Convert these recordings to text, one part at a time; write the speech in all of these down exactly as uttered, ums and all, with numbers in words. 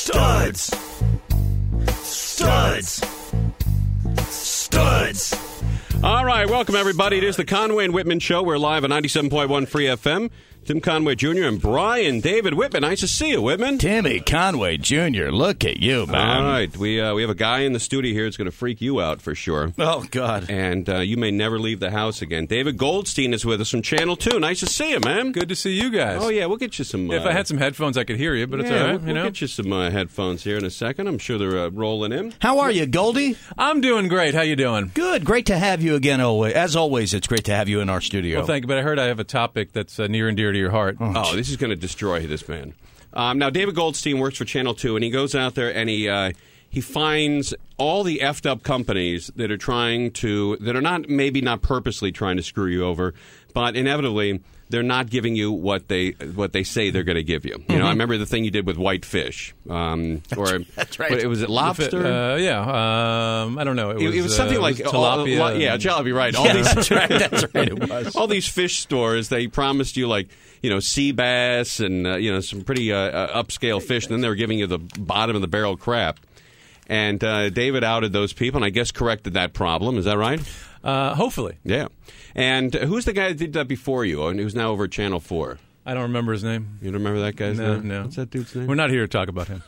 Studs. Studs. Studs. All right, welcome, everybody. It is the Conway and Whitman Show. We're live at ninety-seven point one Free F M. Tim Conway Junior and Brian David Whitman. Nice to see you, Whitman. Timmy Conway Junior Look at you, man. All right, we uh, we have a guy in the studio here that's going to freak you out for sure. Oh, God. And uh, you may never leave the house again. David Goldstein is with us from Channel two. Nice to see you, man. Good to see you guys. Oh, yeah, we'll get you some... Uh, if I had some headphones, I could hear you, but it's yeah, all right. We'll, you we'll know? get you some uh, headphones here in a second. I'm sure they're uh, rolling in. How are you, Goldie? I'm doing great. How you doing? Good. Great to have you again. Always. As always, it's great to have you in our studio. Well, thank you. But I heard I have a topic that's uh, near and dear to your heart. Oh, oh this is going to destroy this man. Um, now, David Goldstein works for Channel two, and he goes out there and he uh, he finds all the effed up companies that are trying to, that are not, maybe not purposely trying to screw you over, but inevitably they're not giving you what they what they say they're going to give you. You mm-hmm. know, I remember the thing you did with whitefish, um, or that's right. It was it lobster? Uh, yeah, um, I don't know. It was, it, it was something uh, like it was tilapia. All, yeah, tilapia. Right. All yeah, these, that's right. That's right. It was all these fish stores. They promised you like you know sea bass and uh, you know some pretty uh, uh, upscale fish, and then they were giving you the bottom of the barrel crap. And uh, David outed those people, and I guess corrected that problem. Is that right? Uh, hopefully. Yeah. And uh, who's the guy that did that before you, and who's now over at Channel four? I don't remember his name. You don't remember that guy's no, name? No, What's that dude's name? We're not here to talk about him.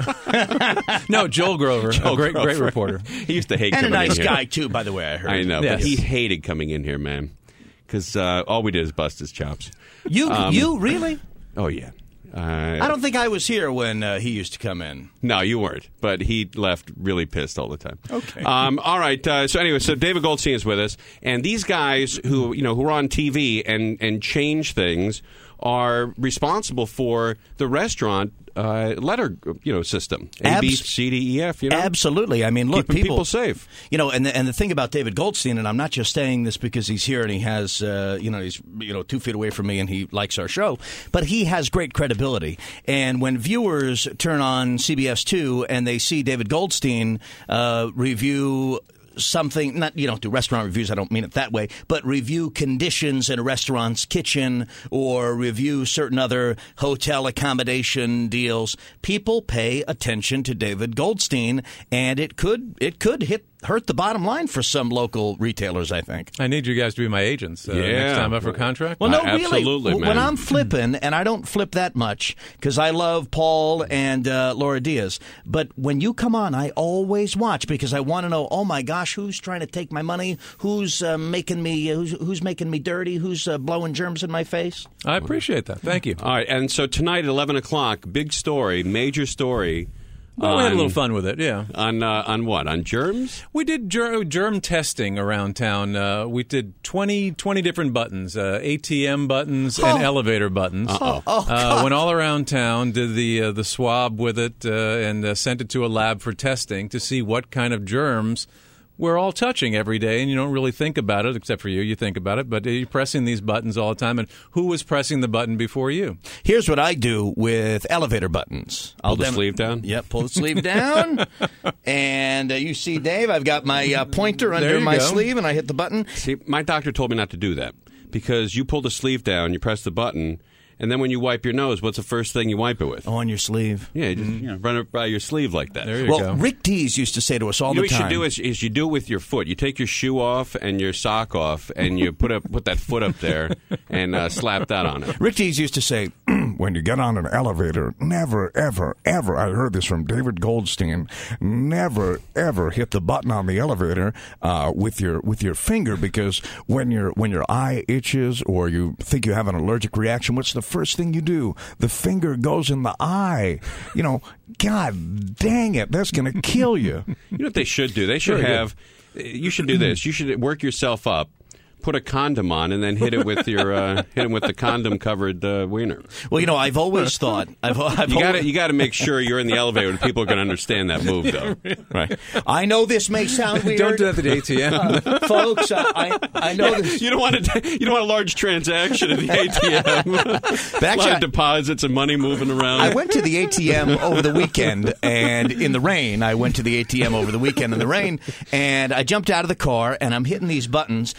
No, Joel Grover, Joel a great, Grover. great reporter. He used to hate and coming a nice in guy, here. too, by the way, I heard. I know, yes. but he hated coming in here, man, because uh, all we did is bust his chops. You, um, you really? Oh, yeah. Uh, I don't think I was here when uh, he used to come in. No, you weren't. But he left really pissed all the time. Okay. Um, all right. Uh, so anyway, so David Goldstein is with us, and these guys who you know who are on T V and and change things are responsible for the restaurant uh, letter you know system. A, Abs- B, C, D, E, F. You know, Absolutely. I mean, look, keeping people, people safe. You know, and the, and the thing about David Goldstein, and I'm not just saying this because he's here and he has, uh, you know, he's you know two feet away from me and he likes our show, but he has great credibility. And when viewers turn on C B S two and they see David Goldstein uh, review something, not you don't do restaurant reviews, I don't mean it that way, but review conditions in a restaurant's kitchen or review certain other hotel accommodation deals, people pay attention to David Goldstein, and it could it could hit hurt the bottom line for some local retailers, I think. I need you guys to be my agents uh, Yeah. next time up for contract. Well, no, Uh, absolutely, really. man. When I'm flipping, and I don't flip that much because I love Paul and uh, Laura Diaz, but when you come on, I always watch because I want to know, oh my gosh, who's trying to take my money? Who's uh, making me who's, who's making me dirty? Who's uh, blowing germs in my face? I appreciate that. Thank you. All right, and so tonight at eleven o'clock, big story, major story. Well, we had a on- little fun with it, yeah. On uh, on what? On germs? We did ger- germ testing around town. Uh, we did twenty, twenty different buttons, uh, A T M buttons and elevator buttons. Uh-oh. Oh, Uh, went all around town, did the uh, the swab with it, uh, and uh, sent it to a lab for testing to see what kind of germs we're all touching every day, and you don't really think about it, except for you. You think about it, but you're pressing these buttons all the time, and who was pressing the button before you? Here's what I do with elevator buttons. Pull the dem- sleeve down? Yep, pull the sleeve down. And uh, you see, Dave, I've got my uh, pointer under you my go. sleeve, and I hit the button. See, my doctor told me not to do that because you pull the sleeve down, you press the button, and then when you wipe your nose, what's the first thing you wipe it with? On your sleeve. Yeah, you just you know, run it by your sleeve like that. There you Well, go. Rick Dees used to say to us all You know the what you time. should do is, is you do it with your foot. You take your shoe off and your sock off, and you put up put that foot up there and uh, slap that on it. Rick Dees used to say, when you get on an elevator, never, ever, ever, I heard this from David Goldstein, never, ever hit the button on the elevator uh, with your with your finger, because when your when your eye itches or you think you have an allergic reaction, what's the first thing you do? The finger goes in the eye. You know, God dang it, that's going to kill you. You know what they should do? They should Very have. You should do this. You should work yourself up. Put a condom on and then hit it with your uh, hit him with the condom covered uh, wiener. well, you know, I've always thought, I've, I've You got to always, you got to make sure you're in the elevator and people are going to understand that move, though. right. I know this may sound weird. Don't do that at the A T M. uh, folks. I, I, I know this. You don't want to. You don't want a large transaction at the A T M. But a actually, lot I- of deposits and money moving around. I went to the A T M over the weekend, and in the rain, I went to the A T M over the weekend in the rain, and I jumped out of the car, and I'm hitting these buttons, and I hit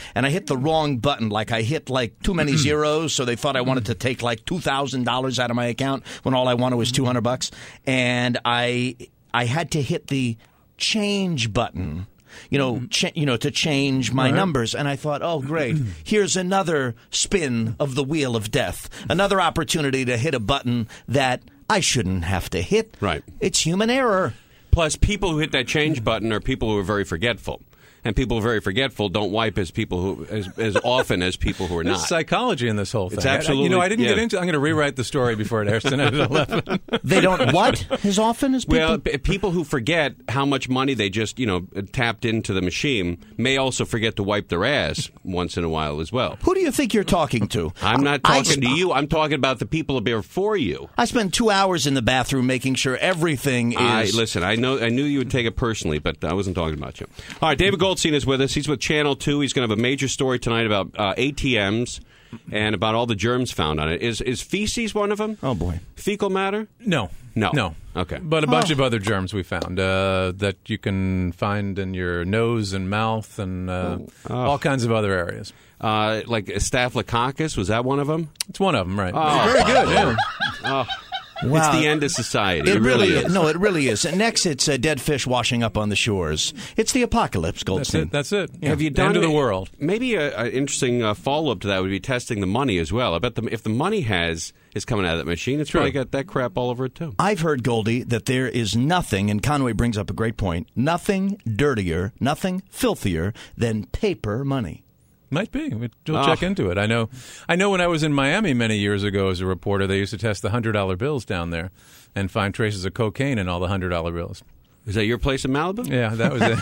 the wrong button. Like I hit like too many zeros, so they thought I wanted to take like two thousand dollars out of my account when all I wanted was two hundred bucks. And I I had to hit the change button. You know, ch- you know, to change my right. numbers, and I thought, oh, great! Here's another spin of the wheel of death, another opportunity to hit a button that I shouldn't have to hit. Right. It's human error. Plus, people who hit that change button are people who are very forgetful. And people who are very forgetful don't wipe as people who as, as often as people who are not. There's psychology in this whole thing. It's absolutely. I, you know, I didn't yeah. get into. I'm going to rewrite the story before it airs tonight at eleven. They don't what as often as people. Well, p- people who forget how much money they just you know tapped into the machine may also forget to wipe their ass once in a while as well. Who do you think you're talking to? I'm not I- talking to you. I'm talking about the people before you. I spend two hours in the bathroom making sure everything is. I, listen, I know, I knew you would take it personally, but I wasn't talking about you. All right, David Goldstein is with us. He's with Channel two. He's going to have a major story tonight about uh, A T Ms and about all the germs found on it. Is is feces one of them? Oh, boy. Fecal matter? No, No. no. Okay. But a bunch Oh. of other germs we found uh, that you can find in your nose and mouth and uh, Oh. all kinds of other areas. Uh, like Staphylococcus, was that one of them? It's one of them, right? Oh. Very good. Yeah. Oh, Wow. it's the end of society. It, It, really is. is. No, it really is. And next, it's uh, dead fish washing up on the shores. It's the apocalypse, That's Goldstein. it. That's it. Have Yeah. you done End of the it- world? Maybe an interesting uh, follow up to that would be testing the money as well. I bet the, if the money has is coming out of that machine, it's True. probably got that crap all over it too. I've heard, Goldie, that there is nothing, and Conway brings up a great point, nothing dirtier, nothing filthier than paper money. Might be. We'll Oh. check into it. I know. I know. When I was in Miami many years ago as a reporter, they used to test the hundred dollar bills down there and find traces of cocaine in all the hundred dollar bills. Is that your place in Malibu? Yeah, that was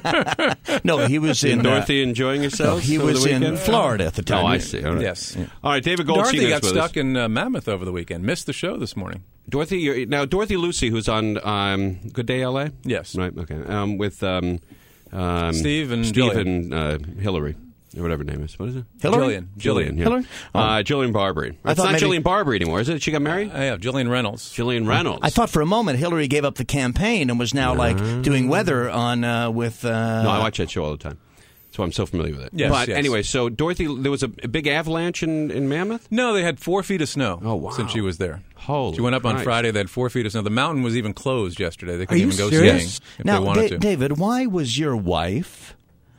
it. No, he was in. In uh, Dorothy enjoying no, yourselves? he over was the in weekend? Florida at the time. Oh, I see. All right. Yes. All right, David Goldstein Dorothy is got with stuck us. in uh, Mammoth over the weekend. Missed the show this morning. Dorothy, you're, now Dorothy Lucy, who's on um, Good Day L A? Yes. Right, okay. Um, with um, um, Steve and Steve Jillian. and uh, Hillary, or whatever her name is. What is it? Hillary? Jillian. Jillian, yeah. Hillary? Oh. Uh, Jillian Barbary. I It's thought not maybe- Jillian Barbary anymore, is it? She got married? Uh, yeah, Jillian Reynolds. Jillian Reynolds. I thought for a moment Hillary gave up the campaign and was now like doing weather on uh, with. Uh, No, I watch that show all the time. That's why I'm so familiar with it. Yes, but yes. anyway, so Dorothy, there was a, a big avalanche in, in Mammoth? No, they had four feet of snow Oh, wow. since she was there. Holy she went up on Christ. Friday. They had four feet of snow. The mountain was even closed yesterday. They Are couldn't you even go serious? skiing if now, they wanted Da- to. David, why was your wife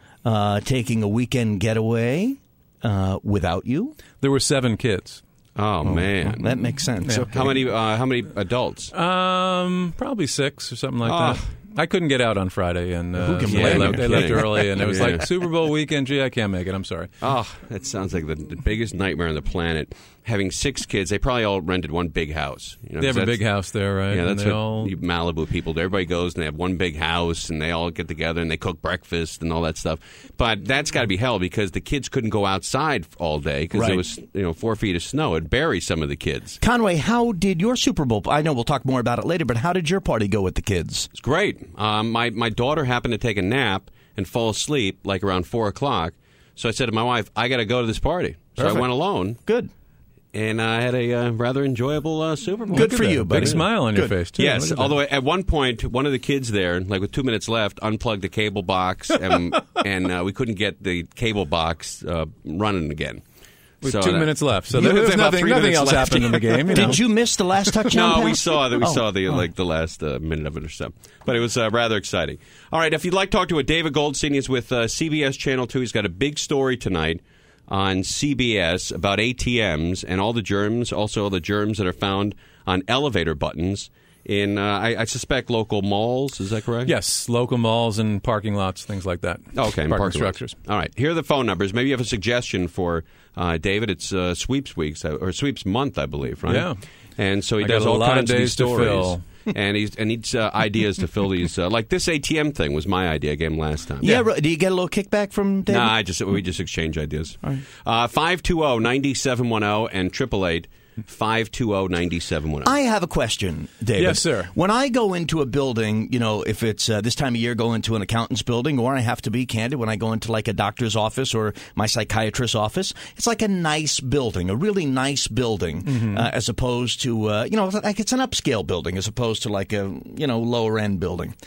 uh, taking a weekend getaway uh, without you? There were seven kids. Oh, man. That makes sense. Yeah. Okay. How many uh, How many adults? Um, probably six or something like Oh. that. I couldn't get out on Friday, and uh, Who can so blame they, you? left, they left Kidding. early, and it was Yeah. like Super Bowl weekend. Gee, I can't make it. I'm sorry. Oh, that sounds like the, the biggest nightmare on the planet. Having six kids, they probably all rented one big house. You know, They have a 'cause big that's- house there, right? Yeah, And that's they what all. you Malibu people do. Everybody goes and they have one big house and they all get together and they cook breakfast and all that stuff. But that's got to be hell because the kids couldn't go outside all day because Right. there was you know four feet of snow. It'd bury some of the kids. Conway, how did your Super Bowl? I know we'll talk more about it later, but how did your party go with the kids? It's great. Um, my my daughter happened to take a nap and fall asleep like around four o'clock. So I said to my wife, "I got to go to this party." So Perfect. I went alone. Good. And I had a uh, rather enjoyable uh, Super Bowl. Good Look at for that. you, buddy. Big smile on your Good. face, too. Yes, Look at that. although at one point, one of the kids there, like with two minutes left, unplugged the cable box, and, and uh, we couldn't get the cable box uh, running again. With So two that- minutes left. So Yeah, there was about nothing, three nothing minutes else left. happened in the game. You know? Did you miss the last touchdown No, we pass? saw that. We Oh. saw the like the last uh, minute of it or so, but it was uh, rather exciting. All right, if you'd like to talk to a David Goldstein, he's with uh, C B S Channel Two. He's got a big story tonight on C B S about A T Ms and all the germs, also all the germs that are found on elevator buttons in, uh, I, I suspect, local malls. Is that correct? Yes, local malls and parking lots, things like that. Oh, okay, and parking parking lots. structures. All right, here are the phone numbers. Maybe you have a suggestion for uh, David. It's uh, Sweeps Weeks uh, or Sweeps Month, I believe, right? Yeah. And so he I does got a all lot of kinds of, days these to stories. fill. and he's and needs uh, ideas to fill these. Uh, like this A T M thing was my idea. I gave him last time. Yeah, ro- do you get a little kickback from David? Nah, I just we just exchange ideas. Uh, five two zero nine seven one zero and triple eight five two zero nine seven one zero. I have a question, David. Yes, sir. When I go into a building, you know, if it's uh, this time of year, go into an accountant's building, or I have to be candid, when I go into like a doctor's office or my psychiatrist's office, it's like a nice building, a really nice building, Mm-hmm. uh, as opposed to, uh, you know, like it's an upscale building as opposed to like a, you know, lower end building.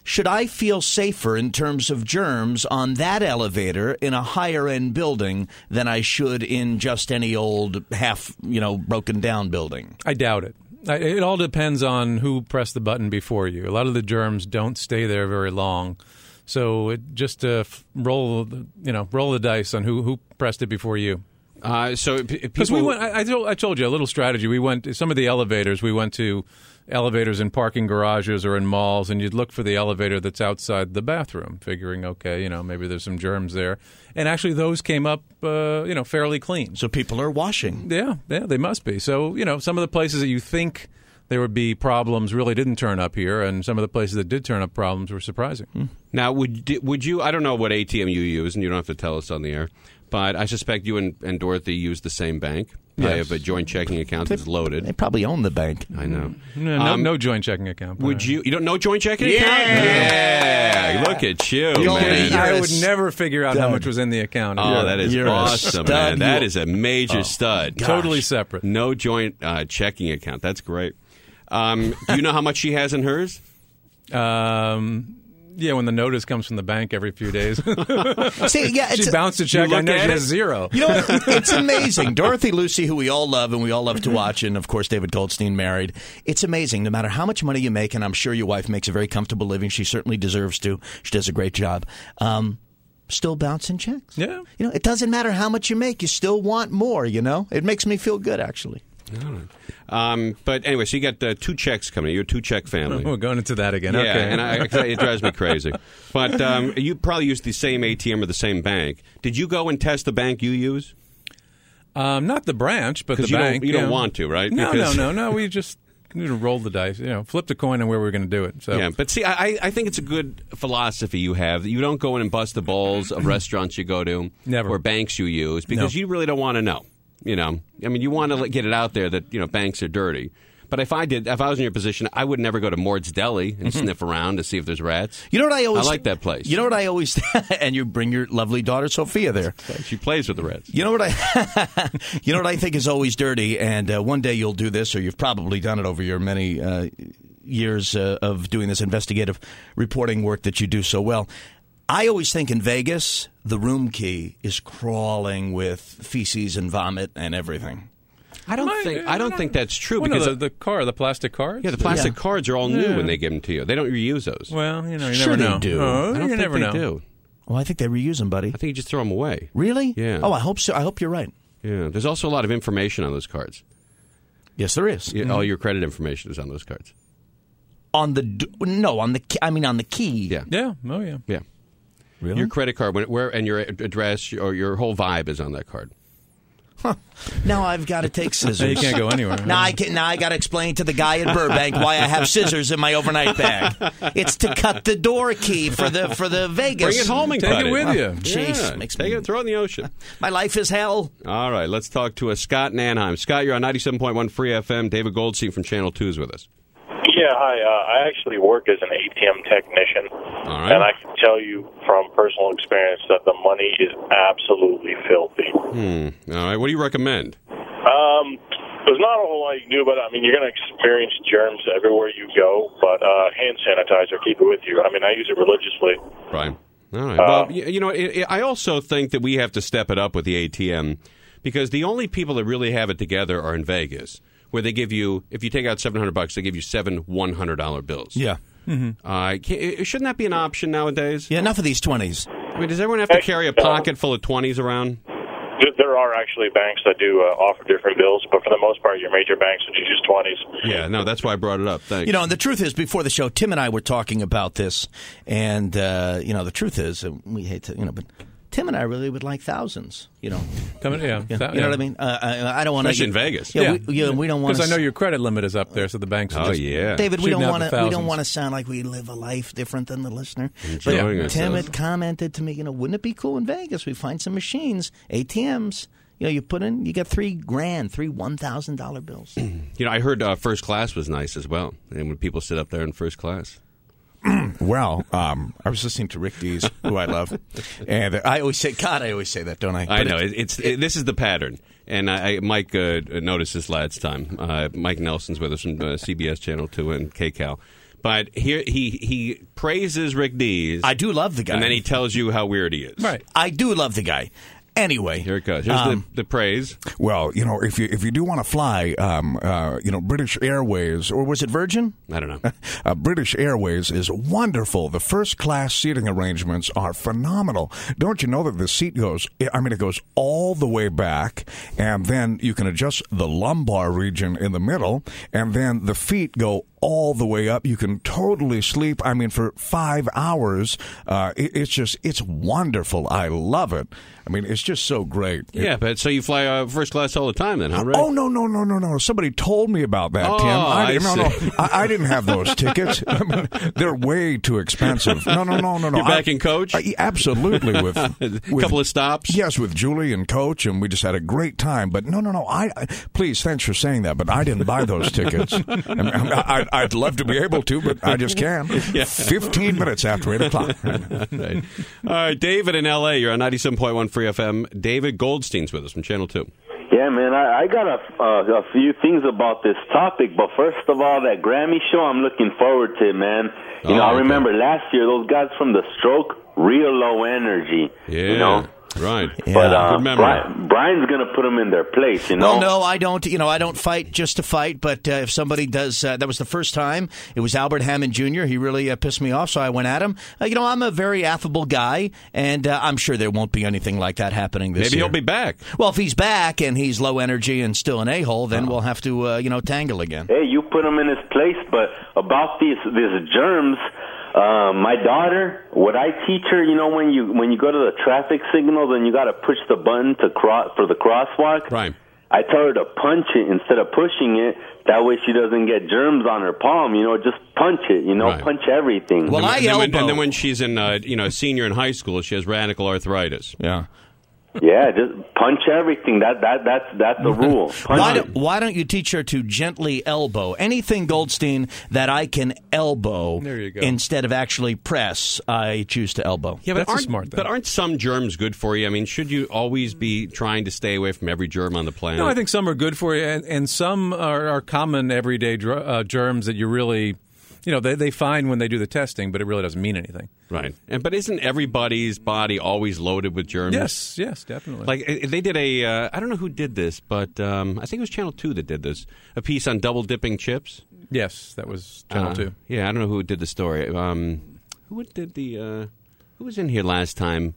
should I feel safer in terms of germs on that elevator in a higher-end building than I should in just any old half, you know, broken-down building? I doubt it. I, it all depends on who pressed the button before you. A lot of the germs don't stay there very long. So it just uh, roll, the- you know, roll the dice on who, who pressed it before you. Uh, so p- Because people, we went, I, I, told, I told you a little strategy. We went some of the elevators. We went to elevators in parking garages or in malls, and you'd look for the elevator that's outside the bathroom, figuring, okay, you know, maybe there's some germs there. And actually, those came up, uh, you know, fairly clean. So people are washing. Yeah, yeah, they must be. So you know, some of the places that you think there would be problems really didn't turn up here, and some of the places that did turn up problems were surprising. Hmm. now, would would you? I don't know what A T M you use, and you don't have to tell us on the air. But I suspect you and, and Dorothy use the same bank. I Yes. have a joint checking account that's They loaded. probably own the bank. I know. No, no, Um, no joint checking account. Would you? You don't know joint checking Yeah. account? Yeah. Look at you, You're man. You're I a would never figure out how stud. much was in the account. Oh, that is You're a awesome, stud. man. That You- is a major stud. Totally separate. No joint uh, checking account. That's great. Um, do you know how much she has in hers? Um, yeah, when the notice comes from the bank every few days, See, yeah, it's she bounced a check. You I look know at she it? has zero. You know what? It's amazing. Dorothy Lucy, who we all love and we all love to watch, and of course David Goldstein married. It's amazing. No matter how much money you make, and I'm sure your wife makes a very comfortable living. She certainly deserves to. She does a great job. Um, still bouncing checks. Yeah. You know, it doesn't matter how much you make. You still want more, you know? It makes me feel good, actually. Um, but anyway, so you got uh, two checks coming. You're a two-check family. We're going into that again. Yeah, okay. and I, it drives me crazy. But um, you probably use the same A T M or the same bank. Did you go and test the bank you use? um, not the branch, but the Because you bank. don't, you don't yeah. want to, right? No, Because- no, no, no. We just you know, rolled the dice. You know, flipped a coin on where we were going to do it. So Yeah, but see, I, I think it's a good philosophy you have. You don't go in and bust the balls of restaurants you go to Never. or banks you use because No. you really don't want to know. You know, I mean, you want to get it out there that you know banks are dirty. But if I did, if I was in your position, I would never go to Mord's Deli and sniff around to see if there's rats. You know what I always I like that place. You know what I always and you bring your lovely daughter Sophia there. She plays with the rats. You know what I You know what I think is always dirty, and uh, one day you'll do this, or you've probably done it over your many uh, years uh, of doing this investigative reporting work that you do so well. I always think in Vegas, the room key is crawling with feces and vomit and everything. I don't My- think I don't think that's true Well, no, because the, of- the car, the plastic cards. yeah, the plastic Yeah. cards are all new Yeah. when they give them to you. They don't reuse those. Well, you know, you Sure never they know. do. Oh, I don't you think never they know. do. Well, I think they reuse them, buddy. I think you just throw them away. Really? Yeah. Oh, I hope so. I hope you're right. Yeah, there's also a lot of information on those cards. Yes, there is. Yeah, All your credit information is on those cards. On the d- no, on the key, I mean on the key. Yeah, Yeah. Oh, yeah. yeah. Really? Your credit card, when, where and your address or your whole vibe is on that card. Now I've got to take scissors. You can't go anywhere. Now I can. Now I got to explain to the guy at Burbank why I have scissors in my overnight bag. It's to cut the door key for the for the Vegas. Bring it home and Take cut it with you. Jeez, Yeah, makes take me. it, throw it in the ocean. My life is hell. All right, let's talk to a Scott in Anaheim. Scott, you're on ninety-seven point one Free F M. David Goldstein from Channel two is with us. Yeah, hi. Uh, I actually work as an A T M technician, All right. and I can tell you from personal experience that the money is absolutely filthy. Hmm. All right, what do you recommend? Um, there's not a whole lot you can do, but I mean, you're going to experience germs everywhere you go. But uh, hand sanitizer, keep it with you. I mean, I use it religiously. Right. All right. Well, you, you know, it, it, I also think that we have to step it up with the A T M because the only people that really have it together are in Vegas, where they give you, if you take out seven hundred bucks, they give you seven one hundred dollar bills. Yeah. Uh, can, shouldn't that be an option nowadays? Yeah. Enough of these twenties. I mean, does everyone have to carry a pocket full of twenties around? There- There are actually banks that do uh, offer different bills, but for the most part, your major banks would use twenties. Yeah, no, that's why I brought it up. Thanks. You know, and the truth is, before the show, Tim and I were talking about this, and uh, you know, the truth is, uh, we hate to, you know, but Tim and I really would like thousands. You know, Coming, yeah. yeah, That- you know yeah. what I mean? Uh, I, I don't want to Especially in Vegas. Yeah, Yeah. we, yeah, we don't want Because I know your credit limit is up there, so the banks. will Oh, just- yeah. David, we shooting don't out want the to. We don't thousands. want to sound like we live a life different than the listener. Enjoying but ourselves. Tim had commented to me, you know, wouldn't it be cool in Vegas? We find some machines, A T Ms. You know, you put in, you get three grand, three one thousand dollar bills. You know, I heard uh, first class was nice as well. And when people sit up there in first class. Well, um, I was listening to Rick Dees, who I love, and uh, I always say, God, I always say that, don't I? I But know. it- It, it's it, this is the pattern. And I, I, Mike uh, noticed this last time. Uh, Mike Nelson's with us from uh, C B S Channel two and K C A L. But here he he praises Rick Dees. I do love the guy. And then he tells you how weird he is. Right. I do love the guy. Anyway, here it goes. Here's um, the, the praise. Well, you know, if you if you do want to fly, um, uh, you know, British Airways, or was it Virgin? I don't know. uh, British Airways is wonderful. The first class seating arrangements are phenomenal. Don't you know that the seat goes? I mean, it goes all the way back, and then you can adjust the lumbar region in the middle, and then the feet go all the way up. You can totally sleep. I mean, for five hours, uh, it, it's just it's wonderful. I love it. I mean, it's just so great. Yeah, it, but so you fly uh, first class all the time then, huh, Ray? Oh, no, no, no, no, no. Somebody told me about that, oh, Tim. I, I no, no, see. I, I didn't have those tickets. I mean, they're way too expensive. No, no, no, no, no. You're back I, in Coach? I, absolutely. With a with, couple of stops? Yes, with Julie and Coach, and we just had a great time. But no, no, no. I, I please, thanks for saying that, but I didn't buy those tickets. I mean, I, I'd love to be able to, but I just can't. Yeah. Fifteen minutes after eight o'clock. Right. All right, David in L A. You're on ninety-seven point one Free F M. David Goldstein's with us from Channel two. Yeah, man, I, I got a, uh, a few things about this topic, but first of all, that Grammy show, I'm looking forward to it, man. You Oh, know, I okay. remember last year, those guys from The Stroke, real low energy, Yeah. you know? Right. But uh, Good memory. Brian, Brian's going to put them in their place, you know? Well, no, I don't. You know, I don't fight just to fight. But uh, if somebody does, uh, that was the first time. It was Albert Hammond Junior He really uh, pissed me off, so I went at him. Uh, you know, I'm a very affable guy, and uh, I'm sure there won't be anything like that happening this Maybe year. he'll be back. Well, if he's back and he's low energy and still an a-hole, then we'll have to, uh, you know, tangle again. Hey, you put him in his place, but about these these germs, uh, my daughter, what I teach her, you know, when you when you go to the traffic signals and you got to push the button to cross for the crosswalk, Right. I tell her to punch it instead of pushing it. That way she doesn't get germs on her palm. You know, just punch it. You know, Right. punch everything. Well, I and, then when, elbow. and then when she's in, uh, you know, a senior in high school, she has radical arthritis. Yeah. Yeah, just punch everything. That that that's that's the rule. Punch Why, it. don't, why don't you teach her to gently elbow? Anything, Goldstein, that I can elbow There you go. instead of actually press, I choose to elbow. Yeah, but That's a aren't, smart thing. but aren't some germs good for you? I mean, should you always be trying to stay away from every germ on the planet? No, I think some are good for you, and, and some are, are common everyday dr- uh, germs that you really, you know, they, they find when they do the testing, but it really doesn't mean anything. Right. And but isn't everybody's body always loaded with germs? Yes, yes, definitely. Like uh, they did a, uh, I don't know who did this, but um, I think it was Channel two that did this, a piece on double dipping chips. yes, that was Channel Uh, two. Yeah, I don't know who did the story. Um, who did the? Uh, who was in here last time?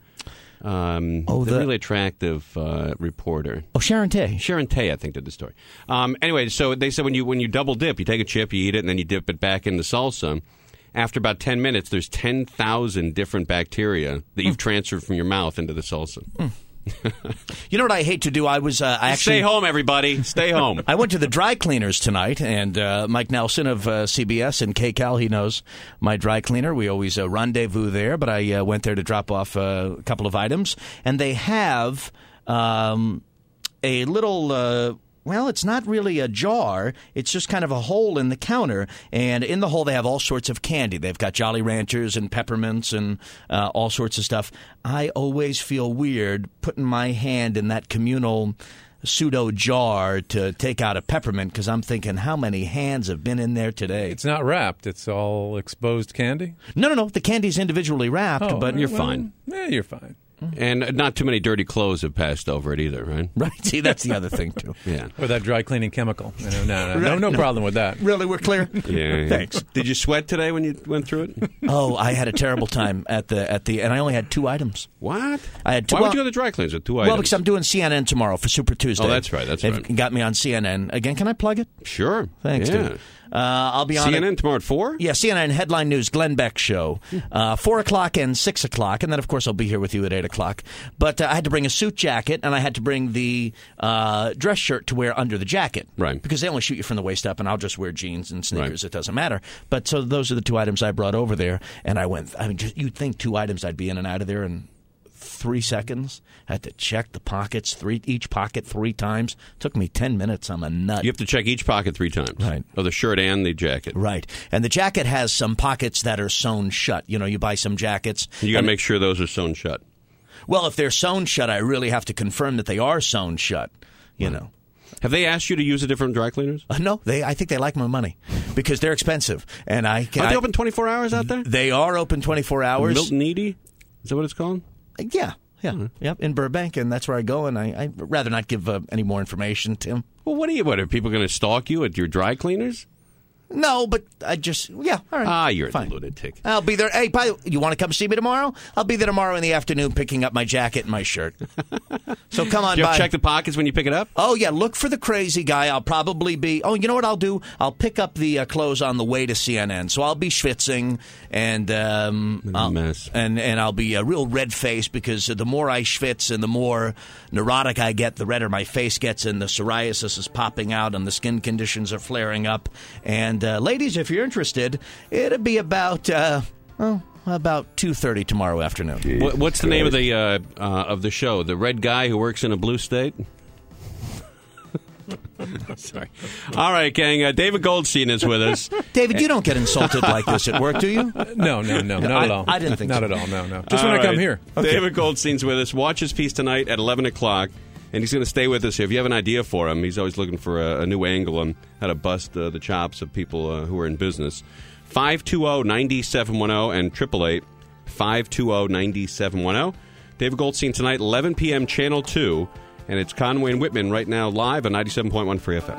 Um, Oh, the, the- really attractive uh, reporter. Oh, Sharon Tay. Sharon Tay, I think, did the story. Um, anyway, so they said when you when you double dip, you take a chip, you eat it, and then you dip it back in the salsa. After about ten minutes, there's ten thousand different bacteria that you've transferred from your mouth into the salsa. You know what I hate to do? I was uh, I actually Stay home, everybody. Stay home. I went to the dry cleaners tonight, and uh, Mike Nelson of uh, C B S and KCAL, he knows my dry cleaner. We always uh, rendezvous there, but I uh, went there to drop off uh, a couple of items, and they have um, a little. Uh, Well, it's not really a jar. It's just kind of a hole in the counter. And in the hole, they have all sorts of candy. They've got Jolly Ranchers and peppermints and uh, all sorts of stuff. I always feel weird putting my hand in that communal pseudo jar to take out a peppermint because I'm thinking, how many hands have been in there today? It's not wrapped. It's all exposed candy. No, no, no. The candy's individually wrapped, but you're well, fine. Yeah, you're fine. And not too many dirty clothes have passed over it either, right? right. See, that's the other thing too. Yeah. Or that dry cleaning chemical. You know, no, no, no, no problem with that. Really, we're clear. Yeah. Thanks. Did you sweat today when you went through it? Oh, I had a terrible time at the at the, and I only had two items. What? I had two. Why well, would you go to the dry cleaners with two Well, items? because I'm doing C N N tomorrow for Super Tuesday. Oh, that's right, that's They've right. got me on C N N again. Can I plug it? Sure. Thanks, yeah. dude. Uh, I'll be on C N N it. tomorrow at four? Yeah, C N N Headline News, Glenn Beck Show, uh, four o'clock and six o'clock, and then of course I'll be here with you at eight o'clock. But uh, I had to bring a suit jacket, and I had to bring the uh, dress shirt to wear under the jacket, Right. Because they only shoot you from the waist up, and I'll just wear jeans and sneakers. Right. It doesn't matter. But so those are the two items I brought over there, and I went. I mean, just, you'd think two items I'd be in and out of there in three seconds. I had to check the pockets, three each pocket three times. Took me ten minutes. I'm a nut. You have to check each pocket three times. Right. Oh, the shirt and the jacket. Right. And the jacket has some pockets that are sewn shut. You know, you buy some jackets. You got to and- make sure those are sewn shut. Well, if they're sewn shut, I really have to confirm that they are sewn shut, you know. Have they asked you to use a different dry cleaners? Uh, no, they. I think they like my money because they're expensive, and I. Can, Are they I, open twenty-four hours out there? They are open twenty-four hours. Milton Edie? Is that what it's called? Yeah, yeah, mm-hmm. Yep. In Burbank, and that's where I go. And I, I'd rather not give uh, any more information, Tim. Well, what are you? What are people going to stalk you at your dry cleaners? No, but I just, yeah, all right. Ah, you're fine. a lunatic. I'll be there. Hey, by, you want to come see me tomorrow? I'll be there tomorrow in the afternoon picking up my jacket and my shirt. So come on Do you by. have to check the pockets when you pick it up? Oh, yeah, look for the crazy guy. I'll probably be, oh, you know what I'll do? I'll pick up the uh, clothes on the way to C N N. So I'll be schwitzing and um, I'll, mess. and and I'll be a real red-faced because the more I schwitz and the more neurotic I get, the redder my face gets and the psoriasis is popping out and the skin conditions are flaring up. And uh, ladies, if you're interested, it'll be about uh, well, about two thirty tomorrow afternoon. What, what's the name of the uh, uh, of the show? The red guy who works in a blue state? Sorry. All right, gang. Uh, David Goldstein is with us. David, you don't get insulted like this at work, do you? No, no, no, not I, at all. I didn't think not so. at all. No, no. Just All when I come right. here. David Goldstein's with us. Watch his piece tonight at eleven o'clock. And he's going to stay with us here. If you have an idea for him, he's always looking for a, a new angle on how to bust uh, the chops of people uh, who are in business. five two zero, nine seven one zero and eight eight eight, five two zero, nine seven one zero. David Goldstein tonight, eleven p.m., Channel two. And it's Conway and Whitman right now live on ninety-seven point one Free F M.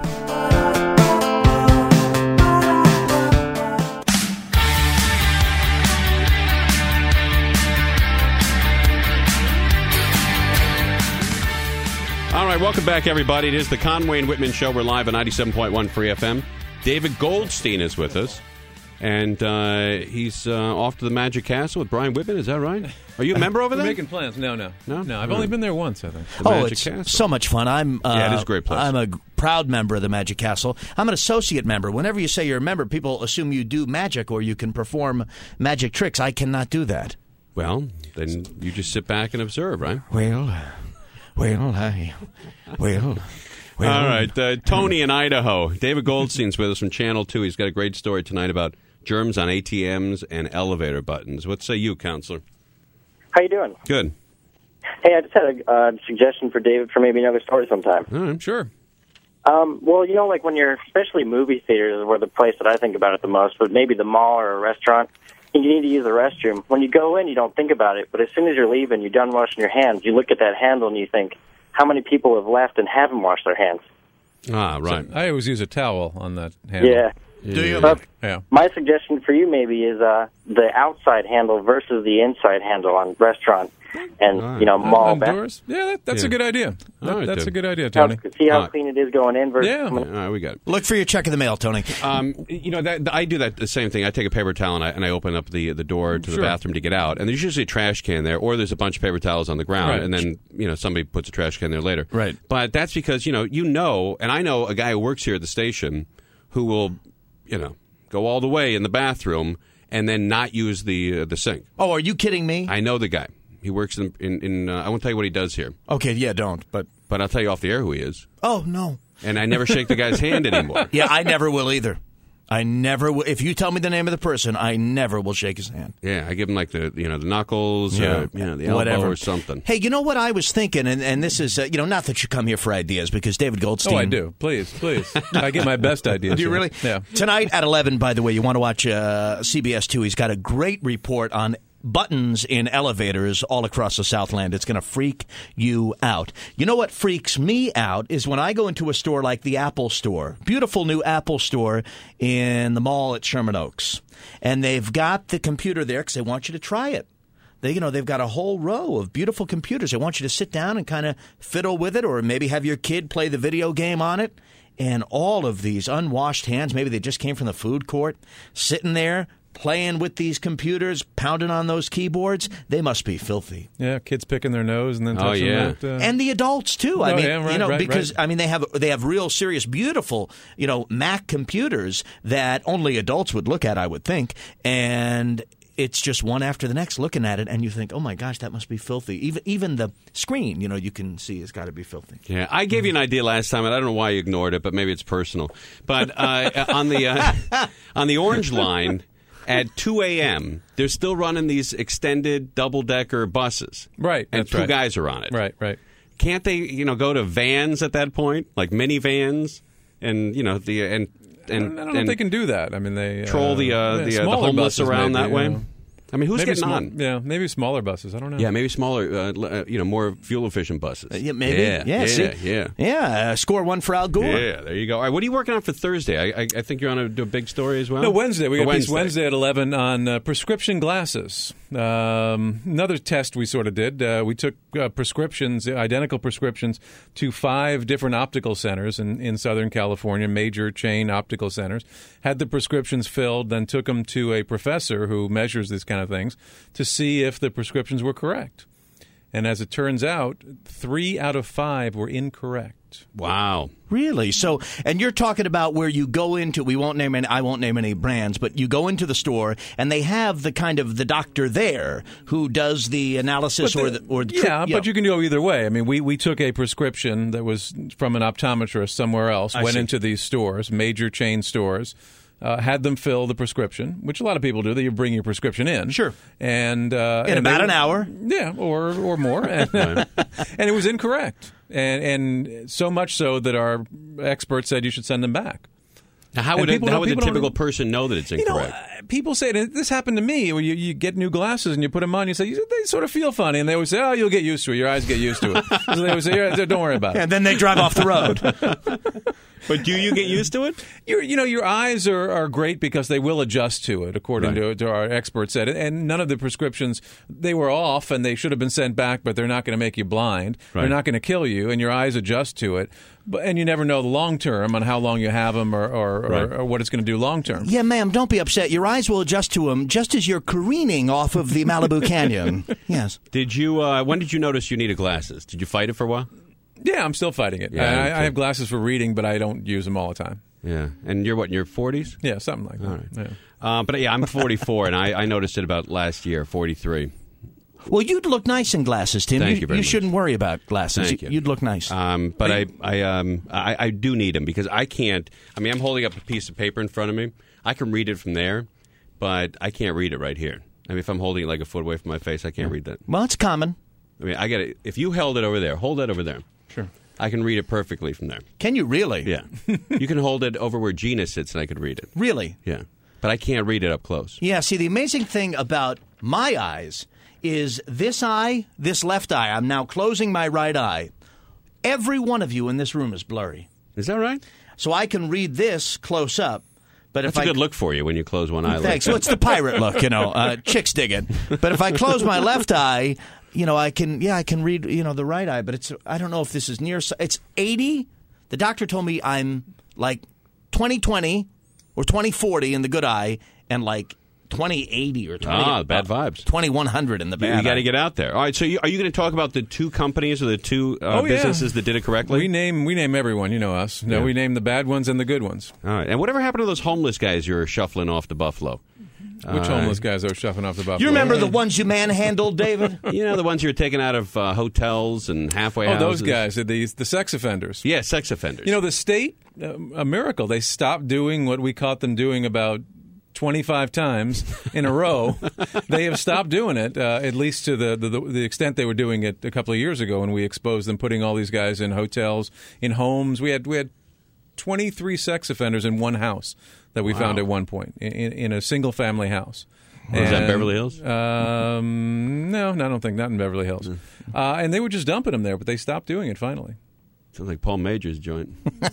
All right, welcome back, everybody. It is the Conway and Whitman Show. We're live on ninety-seven point one Free F M. David Goldstein is with us, and uh, he's uh, off to the Magic Castle with Brian Whitman. Is that right? Are you a member over We're there? making plans. No, no. No? No, I've All only right. been there once, I think. The Oh, Magic it's Castle. so much fun. I'm uh, Yeah, it is a great place. I'm a g- proud member of the Magic Castle. I'm an associate member. Whenever you say you're a member, people assume you do magic or you can perform magic tricks. I cannot do that. Well, then you just sit back and observe, right? Well, well, I, well, well. All right, uh, Tony in Idaho. David Goldstein's with us from Channel two. He's got a great story tonight about germs on A T Ms and elevator buttons. What say you, counselor? How you doing? Good. Hey, I just had a uh, suggestion for David for maybe another story sometime. All right. Sure. Um, well, you know, like when you're, especially movie theaters, were the place that I think about it the most, but maybe the mall or a restaurant, and you need to use the restroom. When you go in, you don't think about it, but as soon as you're leaving, you're done washing your hands, you look at that handle and you think, how many people have left and haven't washed their hands? Ah, right. I always use a towel on that handle. Yeah. Do you? But Yeah. my suggestion for you maybe is uh, the outside handle versus the inside handle on restaurant and, you know, mall. On doors? Yeah, that, that's Yeah. a good idea. That, All right, that's dude. a good idea, How- Tony. See how Uh, clean it is going in versus Yeah. coming All right, we got it. Look for your check in the mail, Tony. Um, you know, that I do that the same thing. I take a paper towel and I, and I open up the the door to the Sure. bathroom to get out, and there's usually a trash can there, or there's a bunch of paper towels on the ground, Right. and then you know somebody puts a trash can there later. Right. But that's because you know you know, and I know a guy who works here at the station who will, you know, go all the way in the bathroom and then not use the uh, the sink. Oh, are you kidding me? I know the guy. He works in in. in uh, I won't tell you what he does here, Okay, yeah, don't. But but I'll tell you off the air who he is. oh no. And I never shake the guy's hand anymore. Yeah, I never will either. I never will. If you tell me the name of the person, I never will shake his hand. Yeah, I give him like the you know the knuckles, or, you know the elbow whatever or something. Hey, you know what I was thinking, and, and this is uh, you know not that you come here for ideas because David Goldstein. Oh, I do. Please, please. I get my best ideas. Do you here. really? Yeah. Tonight at eleven, by the way, you want to watch uh, C B S two. He's got a great report on buttons in elevators all across the Southland. It's going to freak you out. You know what freaks me out is when I go into a store like the Apple Store, beautiful new Apple Store in the mall at Sherman Oaks, and they've got the computer there because they want you to try it. They, you know, they've got a whole row of beautiful computers. They want you to sit down and kind of fiddle with it, or maybe have your kid play the video game on it. And all of these unwashed hands, maybe they just came from the food court, sitting there playing with these computers, pounding on those keyboards. They must be filthy. Yeah, kids picking their nose and then Oh, touching yeah. that. Uh, And the adults too. I Oh, mean, yeah, right, you know, right, because right. I mean, they have they have real, serious, beautiful, you know, Mac computers that only adults would look at, I would think, and it's just one after the next looking at it, and you think, oh my gosh, that must be filthy. Even even the screen, you know, you can see has got to be filthy. Yeah, I gave you an idea last time, and I don't know why you ignored it, but maybe it's personal. But uh, on the uh, on the Orange Line at two a.m., they're still running these extended double-decker buses. Right, And that's two right. guys are on it. right, right. can't they, you know, go to vans at that point, like minivans, and you know the and and I don't know and if they can do that. I mean, they troll uh, the uh, yeah, the, uh, the smaller homeless buses around maybe, that way. you know. I mean, who's maybe getting small, on? Yeah, maybe smaller buses. I don't know. Yeah, maybe smaller, uh, uh, you know, more fuel efficient buses. Uh, yeah, maybe. Yeah, Yeah, yeah, see? yeah. Yeah, uh, score one for Al Gore. Yeah, there you go. All right, what are you working on for Thursday? I, I, I think you're on a, a big story as well. No, Wednesday. We Oh, got a piece Wednesday. Wednesday at eleven on uh, prescription glasses. Um, another test we sort of did. Uh, we took uh, prescriptions, identical prescriptions, to five different optical centers in, in Southern California, major chain optical centers, had the prescriptions filled, then took them to a professor who measures these kind of things to see if the prescriptions were correct. And as it turns out, three out of five were incorrect. Wow. Really? So, and you're talking about where you go into, we won't name any, I won't name any brands, but you go into the store and they have the kind of the doctor there who does the analysis But or the- the, or the yeah, tri- but you can go either way. I mean, we, we took a prescription that was from an optometrist somewhere else, I went see. into these stores, major chain stores, uh, had them fill the prescription, which a lot of people do. That you bring your prescription in, Sure. and uh, in and about they- an hour. yeah, or or more, and, and it was incorrect, and and so much so that our experts said you should send them back. Now, how And would, a, people how don't- would the people don't- typical person know that it's You know, incorrect? uh, people say it. This happened to me. Where you, you get new glasses and you put them on. You say they sort of feel funny, and they always say, "Oh, you'll get used to it. Your eyes get used to it." So they always say, "Yeah, "Don't worry about it." And then they drive off the road. But do you get used to it? Your, you know, your eyes are, are great because they will adjust to it, according Right. to, to our experts said. And none of the prescriptions, they were off and they should have been sent back, but they're not going to make you blind. Right. They're not going to kill you, and your eyes adjust to it. But, and you never know the long term on how long you have them or, or, Right. or, or what it's going to do long term. Yeah, ma'am, don't be upset. Your eyes will adjust to them just as you're careening off of the Malibu Canyon. Yes. Did you? Uh, when did you notice you needed glasses? Did you fight it for a while? Yeah, I'm still fighting it. Yeah, I, okay. I have glasses for reading, but I don't use them all the time. Yeah. And you're what? In your forties? Yeah, something like that. All right. Yeah. Uh, but yeah, I'm forty-four, and I, I noticed it about last year, forty-three. Well, you'd look nice in glasses, Tim. Thank you very much. shouldn't worry about glasses. Thank you. You'd look nice. Um, but I, I, um, I, I do need them because I can't. I mean, I'm holding up a piece of paper in front of me. I can read it from there, but I can't read it right here. I mean, if I'm holding it like a foot away from my face, I can't read that. Well, it's common. I mean, I got to. If you held it over there, hold that over there. Sure. I can read it perfectly from there. Can you really? Yeah. You can hold it over where Gina sits, and I could read it. Really? Yeah. But I can't read it up close. Yeah, see, the amazing thing about my eyes is this eye, this left eye, I'm now closing my right eye. Every one of you in this room is blurry. Is that right? So I can read this close up. But That's if a I, good look for you when you close one eye. Thanks. Like So it's the pirate look, you know. Uh, chicks dig it. But if I close my left eye, you know, I can, yeah, I can read, you know, the right eye. But it's, I don't know if this is near, it's eighty. The doctor told me I'm like twenty twenty or twenty forty in the good eye and like twenty eighty or twenty. Ah, bad vibes. twenty-one hundred in the You, bad got to eye. get out there. All right. So, you, are you going to talk about the two companies or the two uh, Oh, yeah. businesses that did it correctly? We name we name everyone. You know us. No, Yeah. we name the bad ones and the good ones. All right. And whatever happened to those homeless guys you were shuffling off to Buffalo? Which Uh, homeless guys are shuffling off the buffalo? You remember the ones you manhandled, David? You know, the ones you were taking out of uh, hotels and halfway Oh, houses? those guys, the the sex offenders. Yeah, sex offenders. You know, the state, uh, a miracle. They stopped doing what we caught them doing about twenty-five times in a row. They have stopped doing it, uh, at least to the, the the extent they were doing it a couple of years ago when we exposed them, putting all these guys in hotels, in homes. We had we had twenty-three sex offenders in one house that we found at one point in, in a single family house. Was that And, Beverly Hills? Um, no, no, I don't think not in Beverly Hills. Uh, and they were just dumping them there, but they stopped doing it finally. Sounds like Paul Major's joint.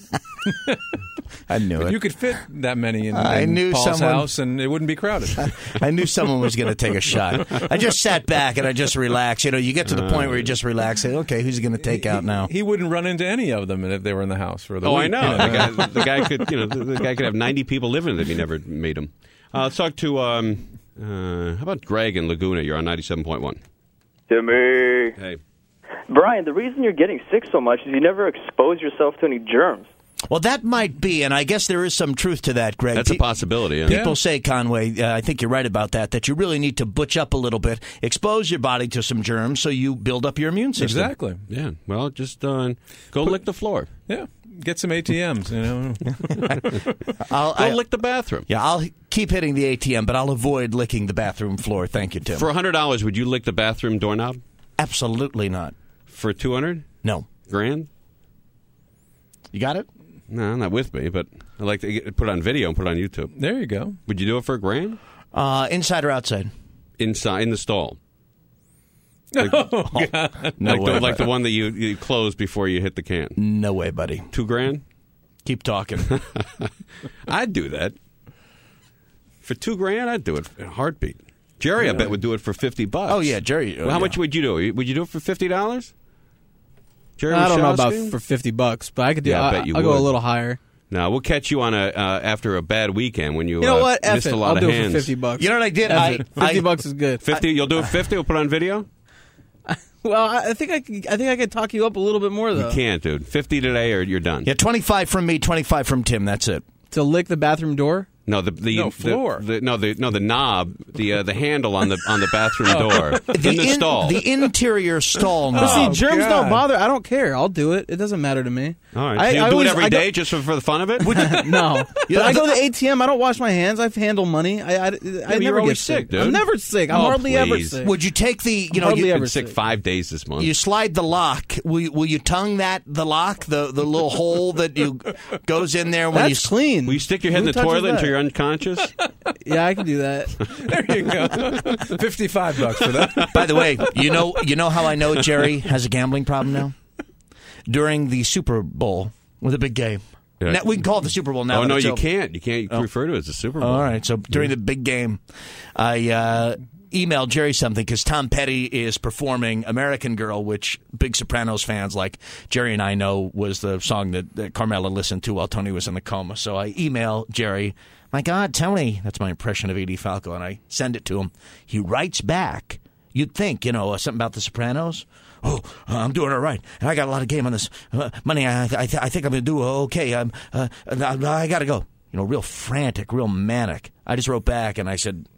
I knew But it. you could fit that many in, I in knew Paul's someone- house, and it wouldn't be crowded. I knew someone was going to take a shot. I just sat back and I just relaxed. You know, you get to the point where you just relax. Say, okay, who's he going to take out now? He wouldn't run into any of them if they were in the house for the Oh, week. I know. the, guy, the guy could, you know, the, the guy could have ninety people living in it if he never made them. Uh, let's talk to, um, uh, how about Greg in Laguna? You're on ninety-seven point one. Timmy. Hey. Brian, the reason you're getting sick so much is you never expose yourself to any germs. Well, that might be, and I guess there is some truth to that, Greg. That's a Pe- possibility, yeah. People say, Conway, uh, I think you're right about that, that you really need to butch up a little bit, expose your body to some germs so you build up your immune system. Exactly. Yeah. Well, just uh, go lick the floor. Yeah. Get some A T Ms, you know. I'll, Go I, lick the bathroom. yeah, I'll keep hitting the A T M, but I'll avoid licking the bathroom floor. Thank you, Tim. For one hundred dollars, would you lick the bathroom doorknob? Absolutely not. For two hundred? No. Grand? You got it? No, not with me, but I like to get, put it on video and put it on YouTube. There you go. Would you do it for a grand? Uh, inside or outside? Inside, in the stall. Like, oh, God. No like, way, the, like the buddy. one that you, you close before you hit the can. No way, buddy. Two grand? Keep talking. I'd do that. For two grand, I'd do it in a heartbeat. Jerry, yeah. I bet, would do it for fifty bucks. Oh, yeah, Jerry. Oh, well, how yeah. much would you do? Would you do it for fifty dollars? Jerry I don't know about Wachowski? for fifty bucks, but I could do. Yeah, I I, bet you I'll would. go a little higher. No, we'll catch you on a uh, after a bad weekend when you, You know uh, what? F missed it. a lot I'll of do hands. it for fifty bucks. You know what I did? F I, it. Fifty I, bucks is good. Fifty? You'll do it fifty? We'll put it on video? Well, I I think I, could, I think I could talk you up a little bit more though. You can't, dude. Fifty today, or you're done. Yeah, twenty-five from me, twenty-five from Tim. That's it. To lick the bathroom door. No, the the No, the- floor. The, no, the no the knob, the uh, the handle on the on the bathroom Oh. door in the in- stall. The interior stall. But knob. see, germs God. don't bother. I don't care. I'll do it. It doesn't matter to me. All right, I, so you'll I do always- it every I go- day just for, for the fun of it. No, but I go to the A T M. I don't wash my hands. I handle money. I, I, I you're never always get sick, dude. I'm never sick. I'm Oh, hardly ever please. sick. Would you take the, you know, Hardly you, ever Been sick sick. five days this month. you slide the lock. Will you, will you tongue that, the lock, the, the little hole that you goes in there when That's you clean. Will you stick your head Who in the touches toilet that? until you're unconscious? Yeah, I can do that. There you go. Fifty-five bucks for that. By the way, you know you know how I know Jerry has a gambling problem now? During the Super Bowl with a big game. Yeah. Now, we can call it the Super Bowl now. oh that no, it's you over. can't. You can't Oh. refer to it as a Super Bowl. All right, so during the big game, I uh, emailed Jerry something because Tom Petty is performing American Girl, which big Sopranos fans like Jerry and I know was the song that, that Carmela listened to while Tony was in the coma. So I email Jerry, my God, Tony, that's my impression of Edie Falco, and I send it to him. He writes back, you'd think, you know, uh, something about the Sopranos. Oh, uh, I'm doing all right. And I got a lot of game on this uh, money. I, I, th- I think I'm going to do okay. I'm, uh, I, I got to go. You know, real frantic, real manic. I just wrote back and I said,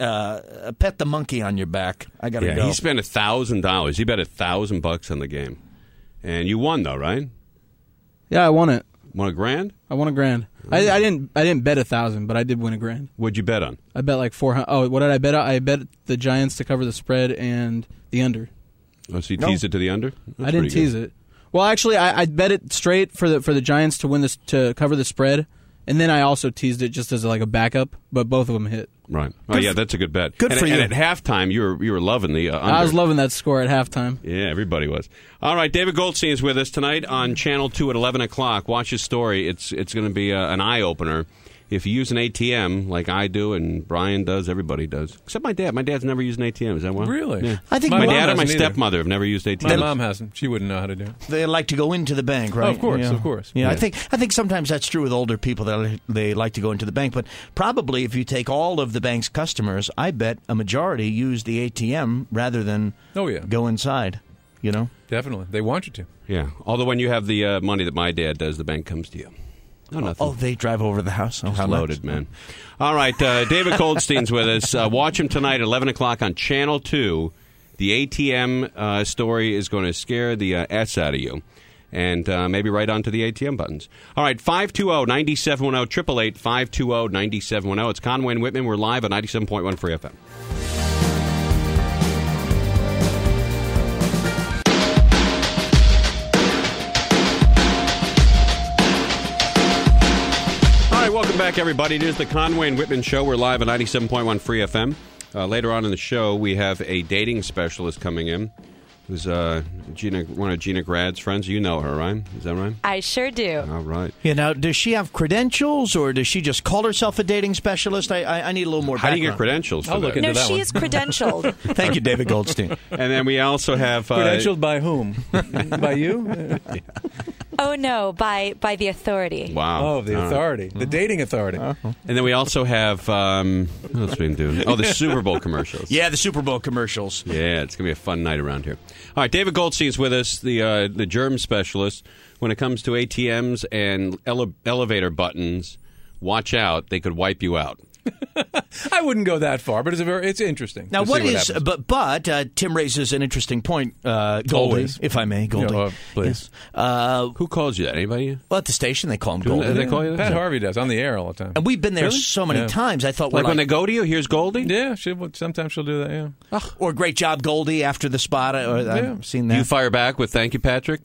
uh, pet the monkey on your back. I got to Yeah, go. he spent a thousand dollars. He bet a thousand bucks on the game, and you won though, right? Yeah, I won it. Won a grand? I won a grand. I, I didn't. I didn't bet a thousand, but I did win a grand. What'd you bet on? I bet like four hundred. Oh, what did I bet? I bet the Giants to cover the spread and the under. Oh, so you teased it to the under? I didn't tease it. Well, actually, I, I bet it straight for the for the Giants to win this to cover the spread, and then I also teased it just as like a backup. But both of them hit. Right. Oh, yeah, that's a good bet. good and, for and you. at halftime, you were you were loving the uh, under. I was loving that score at halftime. Yeah, everybody was. All right, David Goldstein is with us tonight on Channel two at eleven o'clock. Watch his story. It's it's going to be uh, an eye opener. If you use an A T M like I do and Brian does, everybody does, except my dad. My dad's never used an A T M. Is that why? Really? Yeah. I think My, My mom dad and my hasn't either. stepmother have never used A T My M. mom hasn't. She wouldn't know how to do it. They like to go into the bank, right? Oh, of course, Yeah. of course. Yeah, I Yeah. think I think sometimes that's true with older people that they like to go into the bank. But probably if you take all of the bank's customers, I bet a majority use the A T M rather than Oh, yeah. go inside. You know. Definitely. They want you to. Yeah. Although when you have the uh, money that my dad does, the bank comes to you. Oh, nothing. Oh, they drive over the house. Oh, Just how loaded, nice. man. All right, uh, David Goldstein's with us. Uh, watch him tonight at eleven o'clock on Channel two. The A T M uh, story is going to scare the uh, S out of you. And uh, maybe right onto the A T M buttons. All right, five two zero, nine seven one zero, eight eight eight, five two zero, nine seven one zero. It's Conway and Whitman. We're live on ninety-seven point one Free F M. All right, welcome back, everybody. It is the Conway and Whitman Show. We're live at ninety-seven point one Free F M. Uh, later on in the show, we have a dating specialist coming in, who's uh, Gina, one of Gina Grad's friends. You know her, right? Is that right? I sure do. All right. Yeah. Now, does she have credentials, or does she just call herself a dating specialist? I I, I need a little more. How do you get background. credentials for I'll that? look into No, that she one. is credentialed. Thank you, David Goldstein. And then we also have... Uh, Credentialed by whom? By you? Oh no, by by the authority. Wow. Oh, the All right. authority. The dating authority. And then we also have... Um, what else we been doing? Oh, the Super Bowl commercials. Yeah, the Super Bowl commercials. Yeah, it's going to be a fun night around here. All right, David Goldstein's with us, the uh, the germ specialist. When it comes to A T Ms and ele- elevator buttons, watch out. They could wipe you out. I wouldn't go that far, but it's a very it's interesting. Now, to what see is? happens. but but uh, Tim raises an interesting point, uh, Goldie, Always. if I may, Goldie. Yeah, uh, please. Yes. Uh, Who calls you that? Anybody? well, at the station, they call him Do Goldie. they call you that? Pat Harvey does on the air all the time. And we've been there Really? so many Yeah. times. I thought, Like we're when they go to you, here's Goldie? Yeah, she would, sometimes she'll do that. Yeah. or great job, Goldie, after the spot. Or, Yeah. I've seen Do you that. fire back with thank you, Patrick?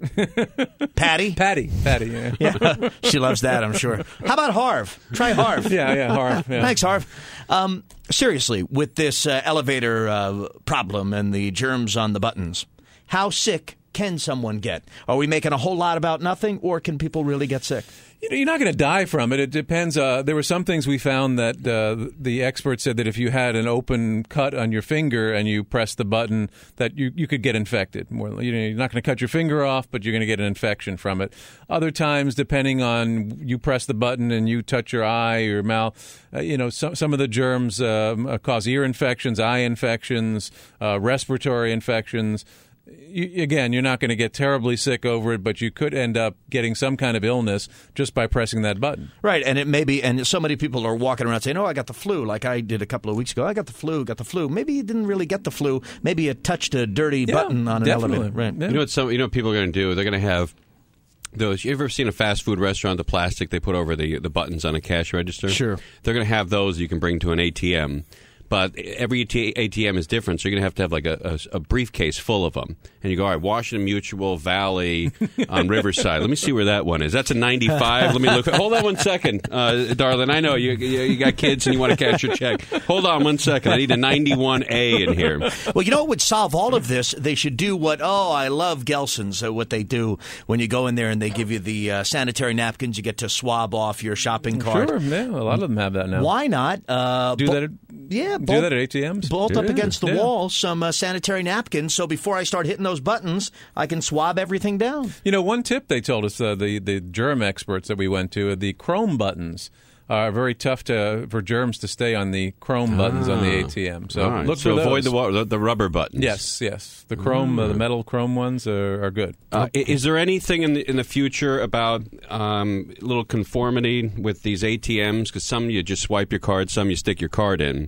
Patty? Patty, Patty. Yeah, Yeah, she loves that, I'm sure. How about Harv? Try Harv. yeah, yeah. Harv. Yeah. Thanks, Harv. Um, seriously, with this uh, elevator uh, problem and the germs on the buttons, how sick can someone get? Are we making a whole lot about nothing, or can people really get sick? You know, you're not going to die from it. It depends. Uh, there were some things we found that uh, the experts said that if you had an open cut on your finger and you press the button, that you, you could get infected. More, you know, you're not going to cut your finger off, but you're going to get an infection from it. Other times, depending on you press the button and you touch your eye or your mouth, uh, you know, some some of the germs um, cause ear infections, eye infections, uh, respiratory infections. You, again, you're not going to get terribly sick over it, but you could end up getting some kind of illness just by pressing that button. Right, and it may be, and so many people are walking around saying, oh, I got the flu, like I did a couple of weeks ago. I got the flu, got the flu. Maybe you didn't really get the flu. Maybe you touched a dirty Yeah, button on an definitely. elevator. Right. Yeah. You know what some you know what people are going to do? They're going to have those. You ever seen a fast food restaurant? The plastic they put over the the buttons on a cash register. Sure. They're going to have those you can bring to an A T M. But every A T M is different, so you're going to have to have like a, a, a briefcase full of them. And you go, all right, Washington Mutual, Valley, on Riverside. Let me see where that one is. That's a ninety-five. Let me look. Hold on one second, uh, darling. I know you, you you got kids and you want to cash your check. Hold on one second. I need a ninety-one A in here. Well, you know what would solve all of this? They should do what, oh, I love Gelson's, uh, what they do when you go in there and they give you the uh, sanitary napkins. You get to swab off your shopping cart. Sure, yeah, a lot of them have that now. Why not? Uh, Do bo- that at- yeah, Do bolt- that at A T Ms? Bolt up Yeah, against the yeah. wall some uh, sanitary napkins, so before I start hitting those buttons, I can swab everything down. You know, one tip they told us, uh, the, the germ experts that we went to, uh, the chrome buttons are very tough to for germs to stay on the chrome buttons on the A T M. So All right. look so for avoid those. the, wa- the the rubber buttons. Yes, yes. The chrome, uh, the metal chrome ones are, are good. Uh, i- is there anything in the in the future about um, little conformity with these A T Ms? Because some you just swipe your card, some you stick your card in,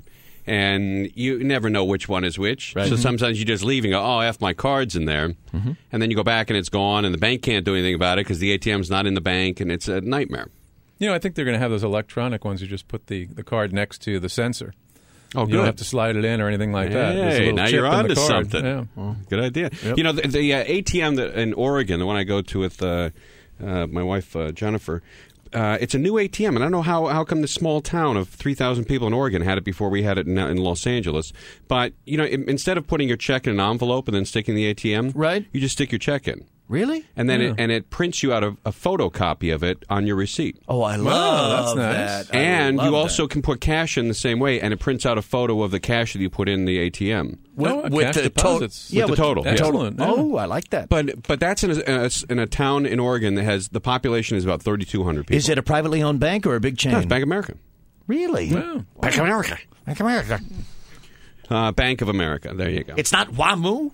and you never know which one is which. Right. So Mhm. sometimes you just leave and go, oh, F, my card's in there. Mm-hmm. And then you go back and it's gone, and the bank can't do anything about it because the A T M's not in the bank, and it's a nightmare. You know, I think they're going to have those electronic ones. You just put the, the card next to the sensor. Oh, you good. don't have to slide it in or anything like that. There's a Hey, little now chip you're in the on to card. something. Yeah. Well, good idea. Yep. You know, the, the uh, A T M that in Oregon, the one I go to with uh, uh, my wife, uh, Jennifer, uh, it's a new A T M, and I don't know how, how come this small town of three thousand people in Oregon had it before we had it in, in Los Angeles. But, you know, in, instead of putting your check in an envelope and then sticking the A T M, right. you just stick your check in. Really? And then Yeah. it, and it prints you out a, a photocopy of it on your receipt. Oh, I love that's nice. that. I And love you that. also can put cash in the same way, and it prints out a photo of the cash that you put in the A T M. with, No, with cash the deposits. total. Yeah, With the total, yeah. Excellent, yeah. Oh, I like that. But but that's in a, in a, in a town in Oregon that has the population is about thirty-two hundred people. Is it a privately owned bank or a big chain? No, it's Bank of America. Really? Yeah. Bank of America. Bank of America. Uh, Bank of America. There you go. It's not WAMU?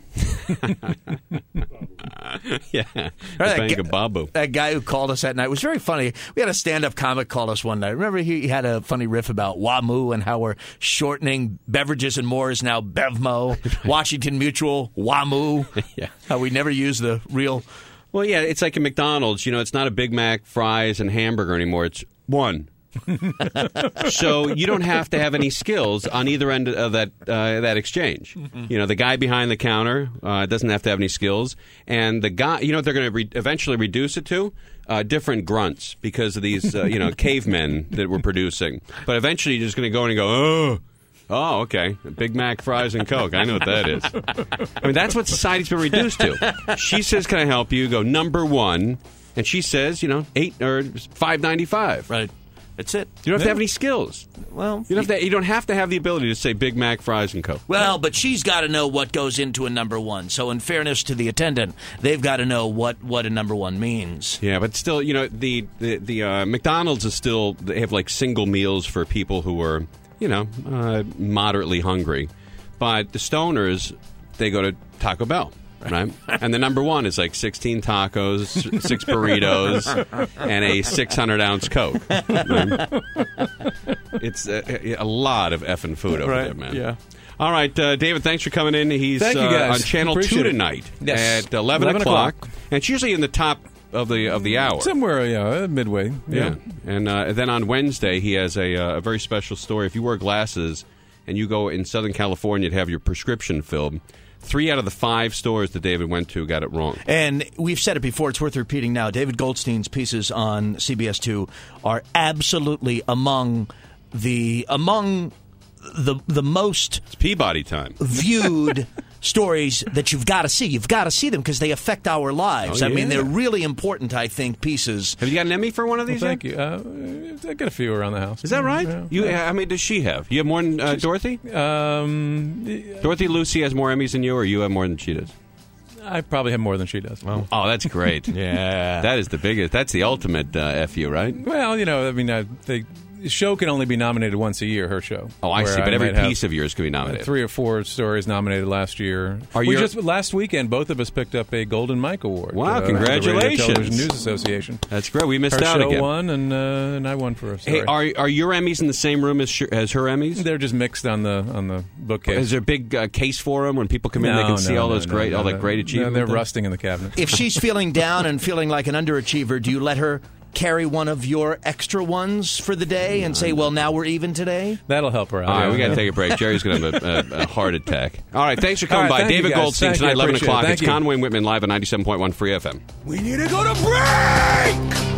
yeah, the That Bank guy- of Babu. That guy who called us that night was very funny. We had a stand-up comic call us one night. Remember, he had a funny riff about WAMU and how we're shortening beverages and more is now BevMo. Washington Mutual, WAMU. Yeah. How we never use the real... Well, yeah, it's like a McDonald's. You know, it's not a Big Mac, fries, and hamburger anymore. It's one. So you don't have to have any skills on either end of that uh, that exchange. You know, the guy behind the counter uh, doesn't have to have any skills, and the guy, you know, what they're going to re- eventually reduce it to uh, different grunts because of these, uh, you know, cavemen that we're producing. But eventually, you're just going to go in and go, oh. Oh, okay. Big Mac, fries, and Coke. I know what that is. I mean, that's what society's been reduced to. She says, "Can I help you?" Go number one, and she says, "You know, eight or five ninety five." Right. That's it. You don't have to have any skills. Well, You don't have to. You don't have to have the ability to say Big Mac, fries, and Coke. Well, but she's got to know what goes into a number one. So, in fairness to the attendant, they've got to know what, what a number one means. Yeah, but still, you know, the the, the uh, McDonald's is still they have like single meals for people who are, you know, uh, moderately hungry. But the stoners, they go to Taco Bell. right? And the number one is like sixteen tacos, six burritos, and a six hundred ounce Coke. Right? It's a, a lot of effing food over Right, there, man. yeah. All right, uh, David, thanks for coming in. He's Thank you, uh, guys. on Channel Appreciate two it. tonight Yes. at eleven, eleven o'clock. o'clock. And it's usually in the top of the of the hour. Somewhere, yeah, midway. Yeah. And uh, then on Wednesday, he has a, uh, a very special story. If you wear glasses and you go in Southern California to have your prescription filled, three out of the five stores that David went to got it wrong. And we've said it before, it's worth repeating now. David Goldstein's pieces on C B S two are absolutely among the among the the most It's Peabody time. viewed stories that you've got to see. You've got to see them because they affect our lives. Oh, I mean, yeah. they're really important, I think, pieces. Have you got an Emmy for one of Well, these? thank yet? you. Uh, I got a few around the house. Is that right? Yeah. You, how many does she have? You have more than uh, Dorothy? Um, Dorothy Lucy has more Emmys than you, or you have more than she does? I probably have more than she does. Oh, oh that's great. Yeah. That is the biggest. That's the ultimate uh, F U, right? Well, you know, I mean, uh, they, the show can only be nominated once a year, her show. Oh, I where see. But every might have, piece of yours can be uh, nominated. Three or four stories nominated last year. Are we your- just last weekend, both of us picked up a Golden Mike Award. Wow, uh, from the Radio congratulations. Television News Association. That's great. We missed Her out show again. won, and, uh, and I won for a story. Hey, are are your Emmys in the same room as, sh- as her Emmys? They're just mixed on the on the bookcase. Is there a big uh, case for them when people come in? They No, can see no, all no, those no, great, no, all that no. great No, achievement. they're things? rusting in the cabinet. If she's feeling down and feeling like an underachiever, do you let her carry one of your extra ones for the day and say, well, now we're even today? That'll help her out. All right, yeah. we got to take a break. Jerry's going to have a, a, a heart attack. All right, thanks for coming All right, by. thank you, David guys. Goldstein Thank you. tonight, I eleven appreciate it. o'clock. Thank It's you. Conway and Whitman live on ninety-seven point one Free F M. We need to go to break!